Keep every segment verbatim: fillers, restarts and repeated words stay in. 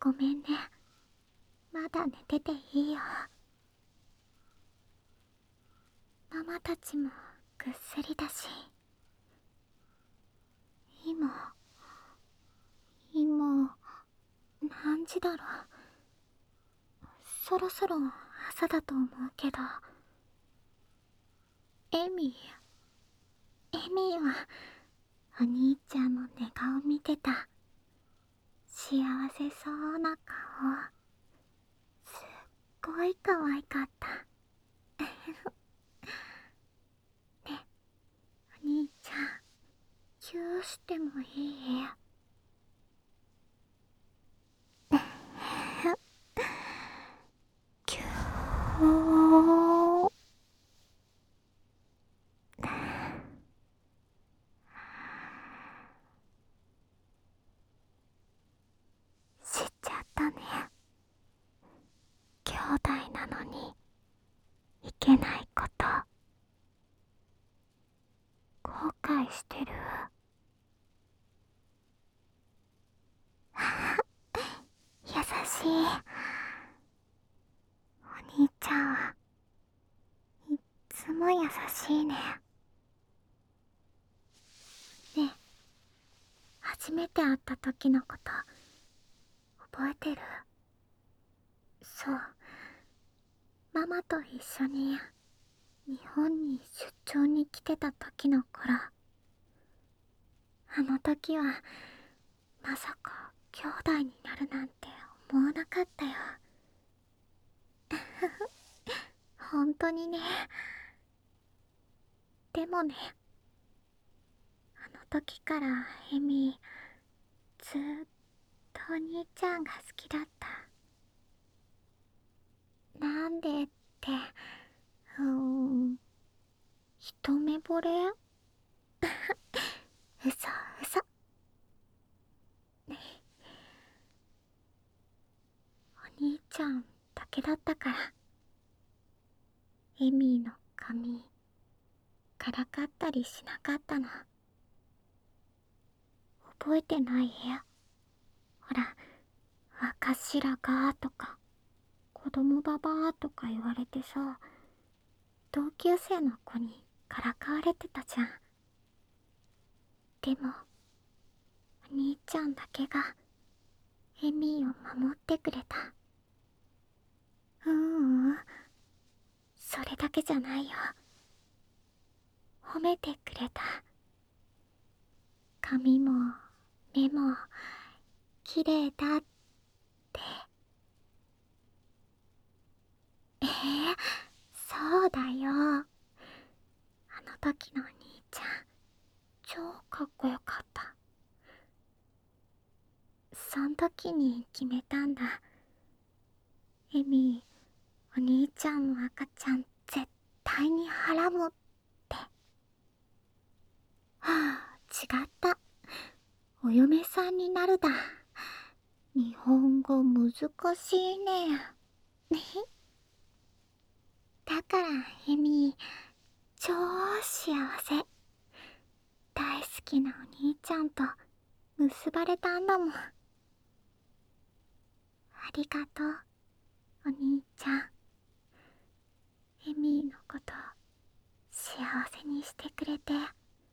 ごめんね。まだ寝てていいよ。ママたちもぐっすりだし。今今何時だろう。そろそろ朝だと思うけど。エミエミはお兄ちゃんの寝顔見てた。幸せそうな顔、すっごい可愛かった。ね、お兄ちゃん、キューしてもいい？キュー。知っちゃったね。兄弟なのにいけないこと、後悔してる？優しい。お兄ちゃんはいっつも優しいね。ねえ、初めて会った時のこと覚えてる？そう、ママと一緒に日本に出張に来てた時の頃。あの時はまさか兄弟になるなんて思わなかったよ。本当にね。でもね、あの時からエミ、ずーっとお兄ちゃんが好きだった。なんでって、うーん、一目惚れ？嘘嘘。お兄ちゃんだけだったから。エミーの髪からかったりしなかったの。覚えてない？ほら、若白髪とか子供ババアとか言われてさ、同級生の子にからかわれてたじゃん。でもお兄ちゃんだけがエミーを守ってくれた。ううん、それだけじゃないよ。褒めてくれた。髪も目も綺麗だって。えー、そうだよ。あの時のお兄ちゃん超かっこよかった。そん時に決めたんだ。エミー、お兄ちゃんの赤ちゃん絶対にはらむって。はあ、違った。お嫁さんになるだ。日本語難しいね。だからエミー、超幸せ。大好きなお兄ちゃんと結ばれたんだもん。ありがとう、お兄ちゃん。エミーのこと幸せにしてくれて。好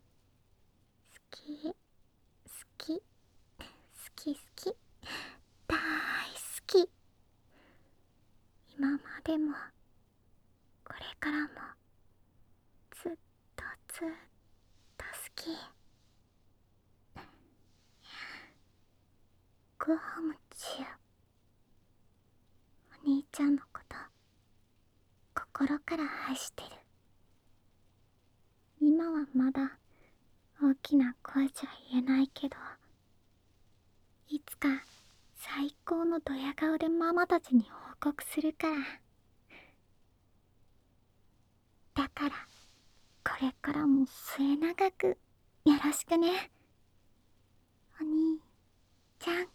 き、好き、好き好き、大好き。今までもこれからもずっとずっと好き。グホムチュー。お兄ちゃんのこと心から愛してる。今はまだ大きな声じゃ言えないけど、いつか最高のドヤ顔でママたちに報告するから。だからこれからも末永くよろしくね、お兄ちゃん。